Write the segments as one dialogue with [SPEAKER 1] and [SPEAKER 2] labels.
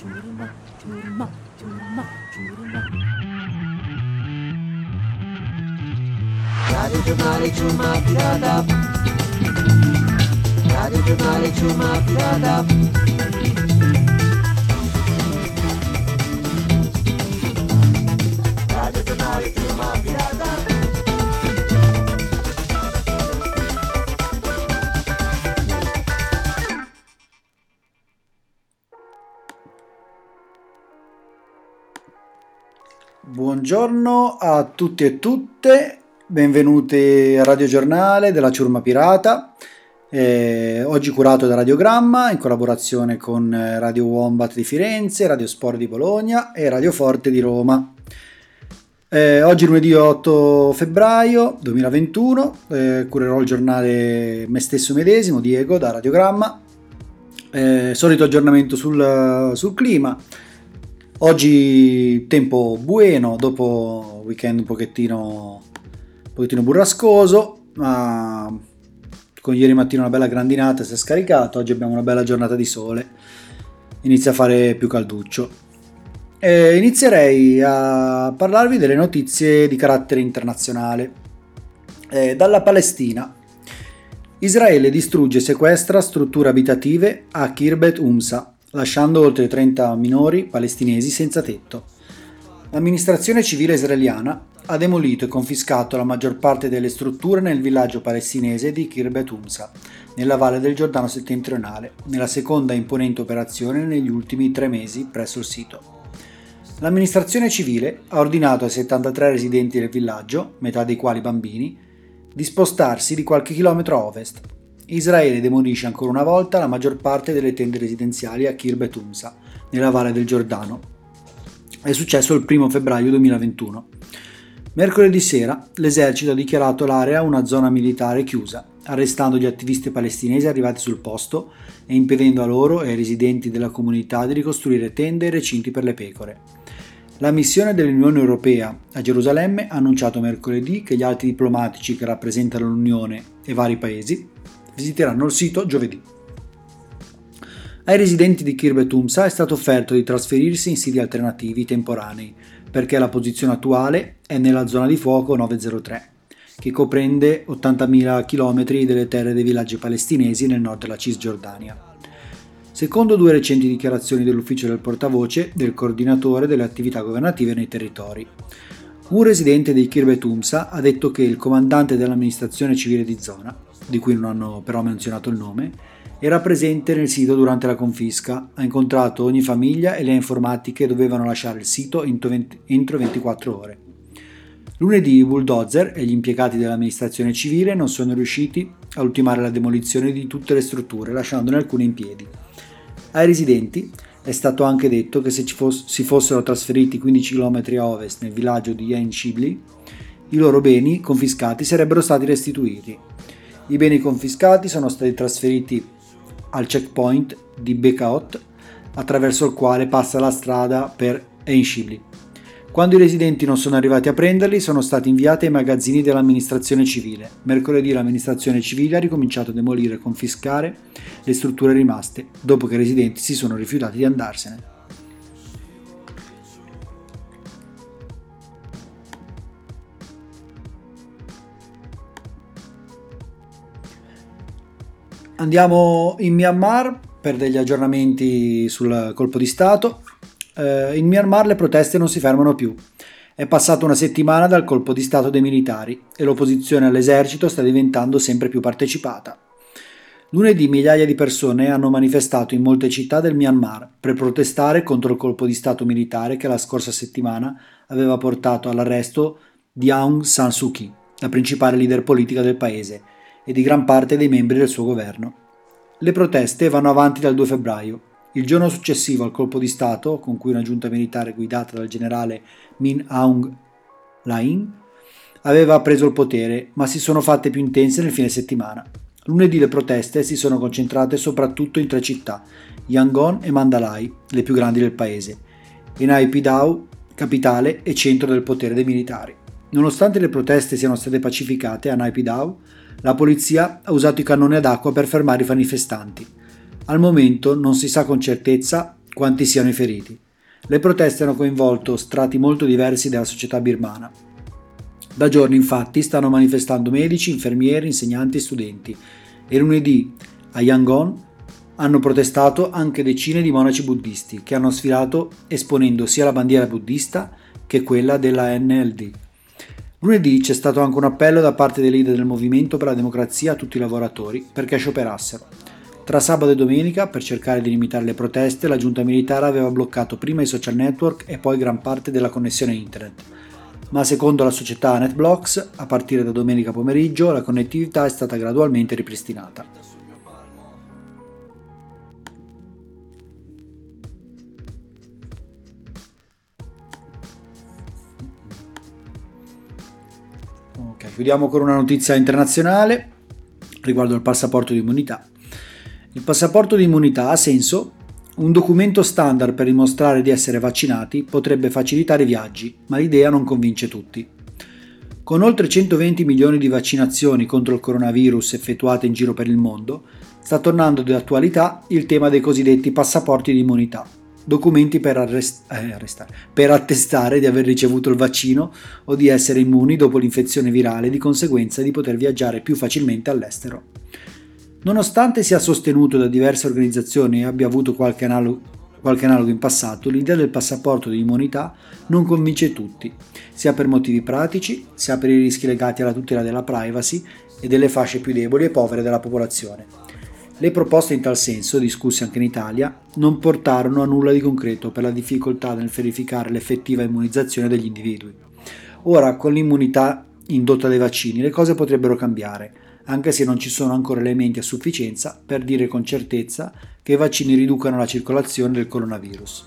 [SPEAKER 1] Radio Giornale Ciurma Pirata. Radio Giornale Ciurma Pirata. Radio Giornale Ciurma Pirata.
[SPEAKER 2] Buongiorno a tutti e tutte, benvenuti a Radio Giornale della Ciurma Pirata, oggi curato da Radiogramma in collaborazione con Radio Wombat di Firenze, Radio Sport di Bologna e Radio Forte di Roma. Oggi lunedì 8 febbraio 2021, curerò il giornale me stesso medesimo, Diego, da Radiogramma. Solito aggiornamento sul clima. Oggi tempo buono dopo weekend un pochettino burrascoso, ma con ieri mattina una bella grandinata si è scaricato. Oggi abbiamo una bella giornata di sole, inizia a fare più calduccio. Inizierei a parlarvi delle notizie di carattere internazionale. Dalla Palestina. Israele distrugge e sequestra strutture abitative a Kirbet Umsa, lasciando oltre 30 minori palestinesi senza tetto. L'amministrazione civile israeliana ha demolito e confiscato la maggior parte delle strutture nel villaggio palestinese di Kirbet Umsa, nella valle del Giordano settentrionale, nella seconda imponente operazione negli ultimi 3 mesi presso il sito. L'amministrazione civile ha ordinato ai 73 residenti del villaggio, metà dei quali bambini, di spostarsi di qualche chilometro a ovest. Israele demolisce ancora una volta la maggior parte delle tende residenziali a Kirbet Umsa, nella valle del Giordano. È successo il 1 febbraio 2021. Mercoledì sera l'esercito ha dichiarato l'area una zona militare chiusa, arrestando gli attivisti palestinesi arrivati sul posto e impedendo a loro e ai residenti della comunità di ricostruire tende e recinti per le pecore. La missione dell'Unione Europea a Gerusalemme ha annunciato mercoledì che gli alti diplomatici che rappresentano l'Unione e vari paesi visiteranno il sito giovedì. Ai residenti di Kirbet Umsa è stato offerto di trasferirsi in siti alternativi temporanei, perché la posizione attuale è nella zona di fuoco 903, che comprende 80.000 km delle terre dei villaggi palestinesi nel nord della Cisgiordania. Secondo 2 recenti dichiarazioni dell'ufficio del portavoce del coordinatore delle attività governative nei territori, un residente di Kirbet Umsa ha detto che il comandante dell'amministrazione civile di zona, di cui non hanno però menzionato il nome, era presente nel sito durante la confisca, ha incontrato ogni famiglia e le ha informati che dovevano lasciare il sito entro 24 ore. Lunedì i bulldozer e gli impiegati dell'amministrazione civile non sono riusciti a ultimare la demolizione di tutte le strutture, lasciandone alcune in piedi. Ai residenti è stato anche detto che se si fossero trasferiti 15 km a ovest nel villaggio di Ein Shibli, i loro beni confiscati sarebbero stati restituiti. I beni confiscati sono stati trasferiti al checkpoint di Bekaot, attraverso il quale passa la strada per Ein Shibli. Quando i residenti non sono arrivati a prenderli, sono stati inviati ai magazzini dell'amministrazione civile. Mercoledì l'amministrazione civile ha ricominciato a demolire e confiscare le strutture rimaste, dopo che i residenti si sono rifiutati di andarsene. Andiamo in Myanmar per degli aggiornamenti sul colpo di Stato. In Myanmar le proteste non si fermano più. È passata una settimana dal colpo di Stato dei militari e l'opposizione all'esercito sta diventando sempre più partecipata. Lunedì migliaia di persone hanno manifestato in molte città del Myanmar per protestare contro il colpo di Stato militare che la scorsa settimana aveva portato all'arresto di Aung San Suu Kyi, la principale leader politica del paese, e di gran parte dei membri del suo governo. Le proteste vanno avanti dal 2 febbraio, il giorno successivo al colpo di Stato, con cui una giunta militare guidata dal generale Min Aung Hlaing aveva preso il potere, ma si sono fatte più intense nel fine settimana. Lunedì le proteste si sono concentrate soprattutto in 3 città, Yangon e Mandalay, le più grandi del paese, e Naypyidaw, capitale e centro del potere dei militari. Nonostante le proteste siano state pacificate a Naypyidaw, la polizia ha usato i cannoni ad acqua per fermare i manifestanti. Al momento non si sa con certezza quanti siano i feriti. Le proteste hanno coinvolto strati molto diversi della società birmana. Da giorni infatti stanno manifestando medici, infermieri, insegnanti e studenti e lunedì a Yangon hanno protestato anche decine di monaci buddisti che hanno sfilato esponendo sia la bandiera buddista che quella della NLD. Lunedì c'è stato anche un appello da parte dei leader del movimento per la democrazia a tutti i lavoratori perché scioperassero. Tra sabato e domenica, per cercare di limitare le proteste, la giunta militare aveva bloccato prima i social network e poi gran parte della connessione internet. Ma secondo la società NetBlocks, a partire da domenica pomeriggio, la connettività è stata gradualmente ripristinata. Ok, chiudiamo con una notizia internazionale riguardo al passaporto di immunità. Il passaporto di immunità ha senso? Un documento standard per dimostrare di essere vaccinati potrebbe facilitare i viaggi, ma l'idea non convince tutti. Con oltre 120 milioni di vaccinazioni contro il coronavirus effettuate in giro per il mondo, sta tornando di attualità il tema dei cosiddetti passaporti di immunità, documenti per attestare di aver ricevuto il vaccino o di essere immuni dopo l'infezione virale e di conseguenza di poter viaggiare più facilmente all'estero. Nonostante sia sostenuto da diverse organizzazioni e abbia avuto qualche analogo in passato, l'idea del passaporto di immunità non convince tutti, sia per motivi pratici, sia per i rischi legati alla tutela della privacy e delle fasce più deboli e povere della popolazione. Le proposte in tal senso, discusse anche in Italia, non portarono a nulla di concreto per la difficoltà nel verificare l'effettiva immunizzazione degli individui. Ora, con l'immunità indotta dai vaccini, le cose potrebbero cambiare, anche se non ci sono ancora elementi a sufficienza per dire con certezza che i vaccini riducano la circolazione del coronavirus.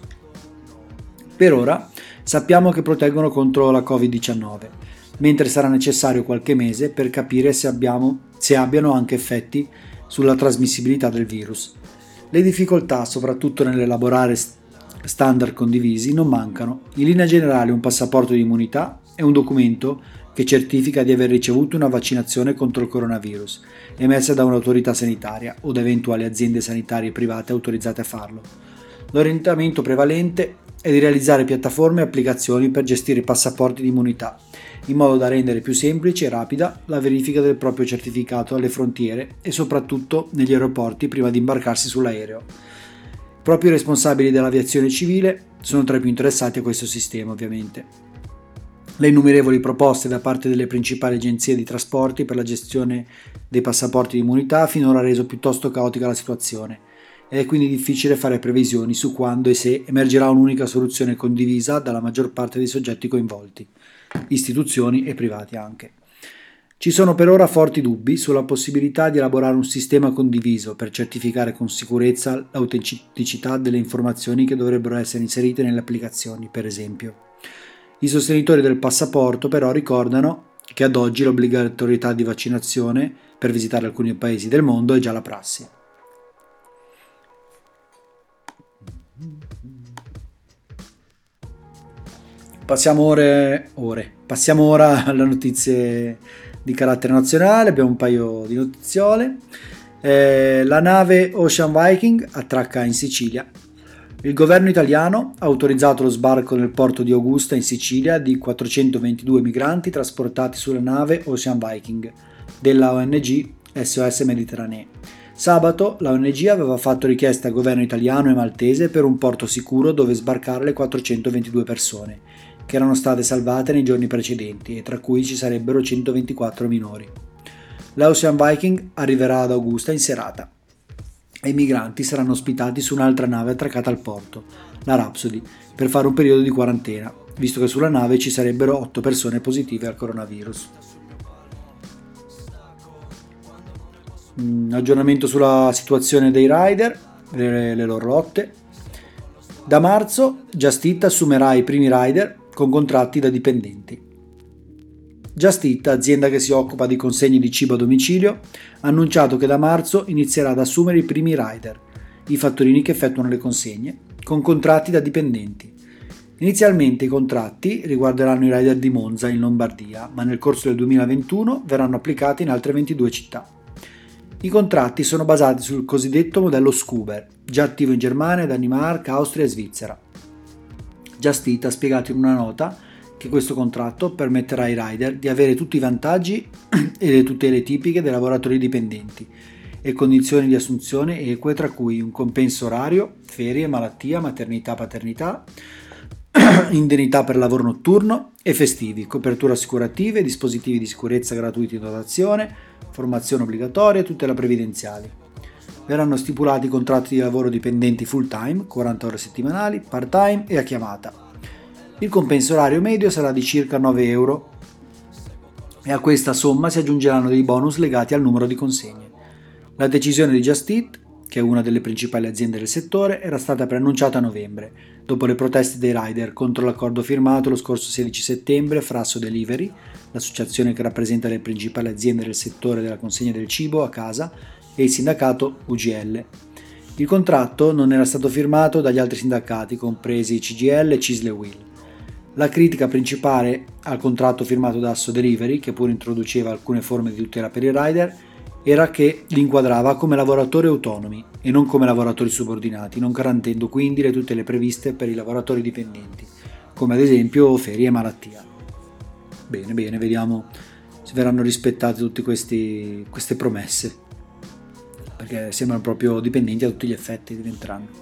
[SPEAKER 2] Per ora sappiamo che proteggono contro la Covid-19, mentre sarà necessario qualche mese per capire se abbiano anche effetti sulla trasmissibilità del virus. Le difficoltà, soprattutto nell'elaborare standard condivisi, non mancano. In linea generale, un passaporto di immunità è un documento che certifica di aver ricevuto una vaccinazione contro il coronavirus, emessa da un'autorità sanitaria o da eventuali aziende sanitarie private autorizzate a farlo. L'orientamento prevalente è di realizzare piattaforme e applicazioni per gestire passaporti di immunità, in modo da rendere più semplice e rapida la verifica del proprio certificato alle frontiere e soprattutto negli aeroporti prima di imbarcarsi sull'aereo. Proprio i responsabili dell'aviazione civile sono tra i più interessati a questo sistema, ovviamente. Le innumerevoli proposte da parte delle principali agenzie di trasporti per la gestione dei passaporti di immunità finora ha reso piuttosto caotica la situazione ed è quindi difficile fare previsioni su quando e se emergerà un'unica soluzione condivisa dalla maggior parte dei soggetti coinvolti, istituzioni e privati anche. Ci sono per ora forti dubbi sulla possibilità di elaborare un sistema condiviso per certificare con sicurezza l'autenticità delle informazioni che dovrebbero essere inserite nelle applicazioni, per esempio. I sostenitori del passaporto però ricordano che ad oggi l'obbligatorietà di vaccinazione per visitare alcuni paesi del mondo è già la prassi. Passiamo ora alle notizie di carattere nazionale, abbiamo un paio di notiziole. La nave Ocean Viking attracca in Sicilia. Il governo italiano ha autorizzato lo sbarco nel porto di Augusta in Sicilia di 422 migranti trasportati sulla nave Ocean Viking della ONG SOS Mediterranee. Sabato la ONG aveva fatto richiesta al governo italiano e maltese per un porto sicuro dove sbarcare le 422 persone, che erano state salvate nei giorni precedenti e tra cui ci sarebbero 124 minori. La Ocean Viking arriverà ad Augusta in serata e i migranti saranno ospitati su un'altra nave attraccata al porto, la Rhapsody, per fare un periodo di quarantena, visto che sulla nave ci sarebbero 8 persone positive al coronavirus. Aggiornamento sulla situazione dei rider, le loro rotte. Da marzo Just Eat assumerà i primi rider con contratti da dipendenti. Just Eat, azienda che si occupa di consegne di cibo a domicilio, ha annunciato che da marzo inizierà ad assumere i primi rider, i fattorini che effettuano le consegne, con contratti da dipendenti. Inizialmente i contratti riguarderanno i rider di Monza in Lombardia, ma nel corso del 2021 verranno applicati in altre 22 città. I contratti sono basati sul cosiddetto modello Scuber, già attivo in Germania, Danimarca, Austria e Svizzera. Just Eat ha spiegato in una nota che questo contratto permetterà ai rider di avere tutti i vantaggi e le tutele tipiche dei lavoratori dipendenti e condizioni di assunzione eque, tra cui un compenso orario, ferie, malattia, maternità, paternità, indennità per lavoro notturno e festivi, coperture assicurative, dispositivi di sicurezza gratuiti in dotazione, formazione obbligatoria e tutela previdenziali. Verranno stipulati contratti di lavoro dipendenti full time, 40 ore settimanali, part time e a chiamata. Il compenso orario medio sarà di circa 9 euro e a questa somma si aggiungeranno dei bonus legati al numero di consegne. La decisione di Just Eat, che è una delle principali aziende del settore, era stata preannunciata a novembre, dopo le proteste dei rider contro l'accordo firmato lo scorso 16 settembre fra Sodelivery, l'associazione che rappresenta le principali aziende del settore della consegna del cibo a casa, e il sindacato UGL. Il contratto non era stato firmato dagli altri sindacati, compresi CGL e Cisle Will. La critica principale al contratto firmato da Sodelivery, che pure introduceva alcune forme di tutela per i rider, era che li inquadrava come lavoratori autonomi e non come lavoratori subordinati, non garantendo quindi le tutele previste per i lavoratori dipendenti, come ad esempio ferie e malattia. Bene, vediamo se verranno rispettate tutte queste promesse, perché sembrano proprio dipendenti a tutti gli effetti, diventeranno.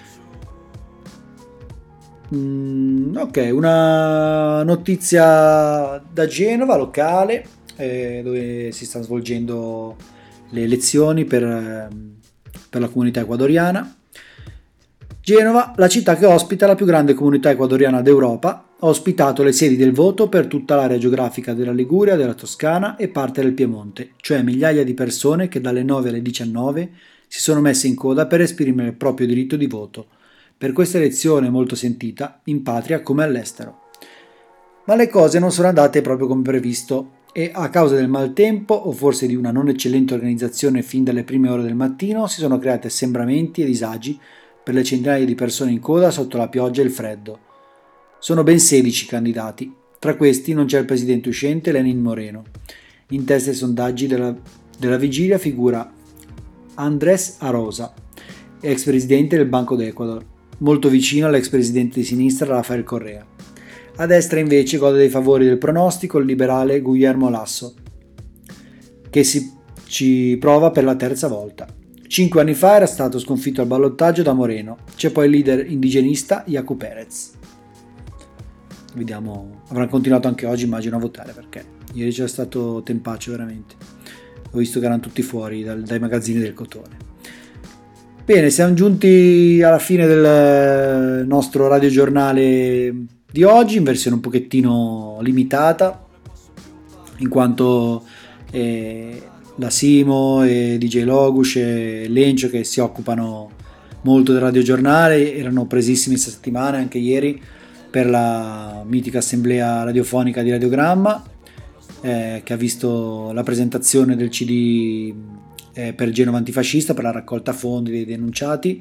[SPEAKER 2] Ok, una notizia da Genova, locale, dove si stanno svolgendo le elezioni per la comunità ecuadoriana. Genova, la città che ospita la più grande comunità ecuadoriana d'Europa, ha ospitato le sedi del voto per tutta l'area geografica della Liguria, della Toscana e parte del Piemonte, cioè migliaia di persone che dalle 9 alle 19 si sono messe in coda per esprimere il proprio diritto di voto, per questa elezione molto sentita, in patria come all'estero. Ma le cose non sono andate proprio come previsto e a causa del maltempo o forse di una non eccellente organizzazione fin dalle prime ore del mattino si sono creati assembramenti e disagi per le centinaia di persone in coda sotto la pioggia e il freddo. Sono ben 16 candidati, tra questi non c'è il presidente uscente Lenin Moreno. In testa ai sondaggi della vigilia figura Andrés Arosa, ex presidente del Banco d'Ecuador, molto vicino all'ex presidente di sinistra Rafael Correa. A destra invece gode dei favori del pronostico il liberale Guillermo Lasso, che ci prova per la terza volta. 5 anni fa era stato sconfitto al ballottaggio da Moreno. C'è poi il leader indigenista Yacu Perez. Vediamo, avranno continuato anche oggi immagino a votare, perché ieri c'è stato tempaccio veramente. Ho visto che erano tutti fuori dai magazzini del cotone. Bene, siamo giunti alla fine del nostro radiogiornale di oggi, in versione un pochettino limitata, in quanto la Simo e DJ Logus e Lencio, che si occupano molto del radiogiornale, erano presissimi questa settimana, anche ieri, per la mitica assemblea radiofonica di Radiogramma, che ha visto la presentazione del CD per Genova Antifascista, per la raccolta fondi dei denunciati,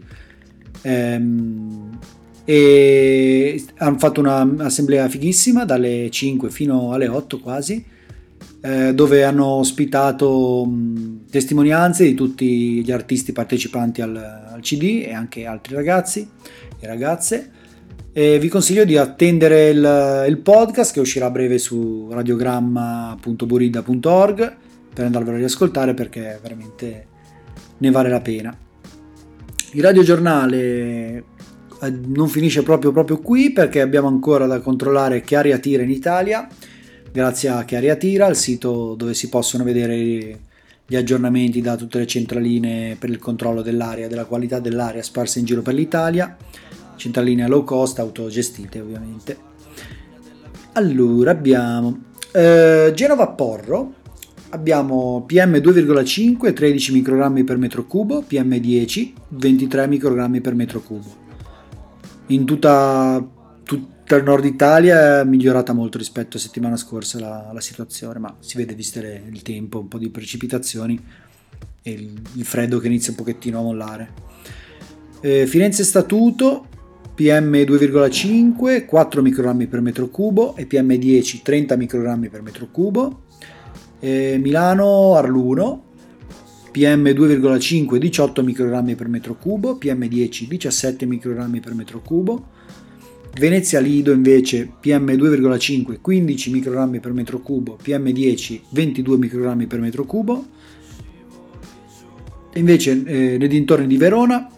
[SPEAKER 2] e hanno fatto un'assemblea fighissima dalle 5 fino alle 8 quasi, dove hanno ospitato testimonianze di tutti gli artisti partecipanti al CD e anche altri ragazzi e ragazze. E vi consiglio di attendere il podcast che uscirà a breve su radiogramma.burida.org per andarvelo a riascoltare, perché veramente ne vale la pena. Il radiogiornale non finisce proprio qui, perché abbiamo ancora da controllare Chiari a Tira in Italia, grazie a Chiari a Tira, il sito dove si possono vedere gli aggiornamenti da tutte le centraline per il controllo dell'aria, della qualità dell'aria sparse in giro per l'Italia, centraline low cost, autogestite ovviamente. Allora abbiamo Genova Porro, abbiamo PM2,5 13 microgrammi per metro cubo, PM10 23 microgrammi per metro cubo. In tutta il nord Italia è migliorata molto rispetto a settimana scorsa la situazione, ma si vede visto il tempo, un po' di precipitazioni e il freddo che inizia un pochettino a mollare. Firenze Statuto, PM2,5 4 microgrammi per metro cubo e PM10 30 microgrammi per metro cubo. Milano Arluno, PM2,5 18 microgrammi per metro cubo, PM10 17 microgrammi per metro cubo. Venezia Lido invece PM2,5 15 microgrammi per metro cubo, PM10 22 microgrammi per metro cubo. E invece nei dintorni di Verona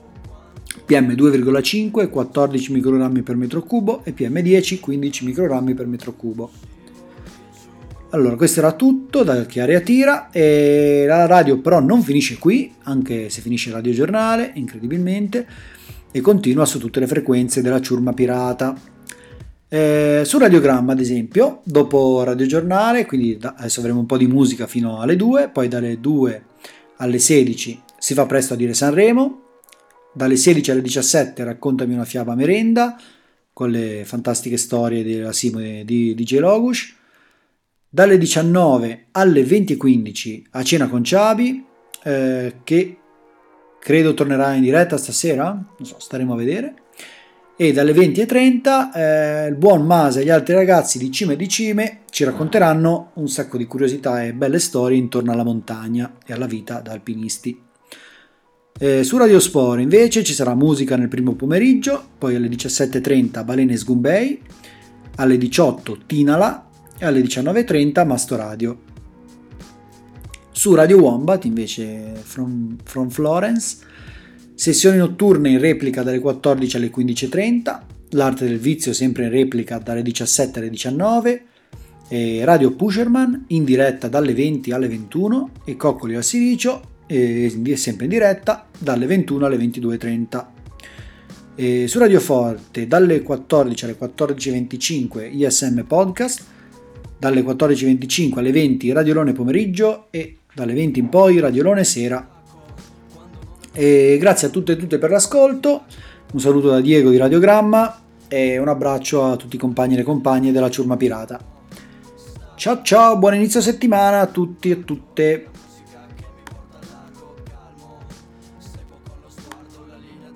[SPEAKER 2] PM2,5 14 microgrammi per metro cubo e PM10 15 microgrammi per metro cubo. Allora, questo era tutto da Chiaria Tira, e la radio però non finisce qui, anche se finisce il radiogiornale, incredibilmente, e continua su tutte le frequenze della ciurma pirata. Su Radiogramma, ad esempio, dopo radiogiornale, quindi adesso avremo un po' di musica fino alle 2, poi dalle 2 alle 16 si fa presto a dire Sanremo, dalle 16 alle 17 raccontami una fiaba merenda, con le fantastiche storie della Simone di DJ Logush, dalle 19 alle 20.15 a cena con Ciabi, che credo tornerà in diretta stasera, non so, staremo a vedere, e dalle 20.30 il buon Masa e gli altri ragazzi di Cime e di Cime ci racconteranno un sacco di curiosità e belle storie intorno alla montagna e alla vita da alpinisti. Su Radio Sport invece ci sarà musica nel primo pomeriggio, poi alle 17.30 Balene e Sgumbei, alle 18 Tinala e alle 19.30 Masto Radio. Su Radio Wombat invece from Florence, sessioni notturne in replica dalle 14 alle 15.30, l'arte del vizio sempre in replica dalle 17 alle 19, e Radio Pusherman in diretta dalle 20 alle 21 e Coccoli al Silicio sempre in diretta dalle 21 alle 22.30. E su Radio Forte dalle 14 alle 14.25 ISM Podcast, dalle 14.25 alle 20 Radiolone pomeriggio e dalle 20 in poi Radiolone sera. E grazie a tutte e tutte per l'ascolto, un saluto da Diego di Radiogramma e un abbraccio a tutti i compagni e le compagne della ciurma pirata. Ciao ciao, buon inizio settimana a tutti e tutte.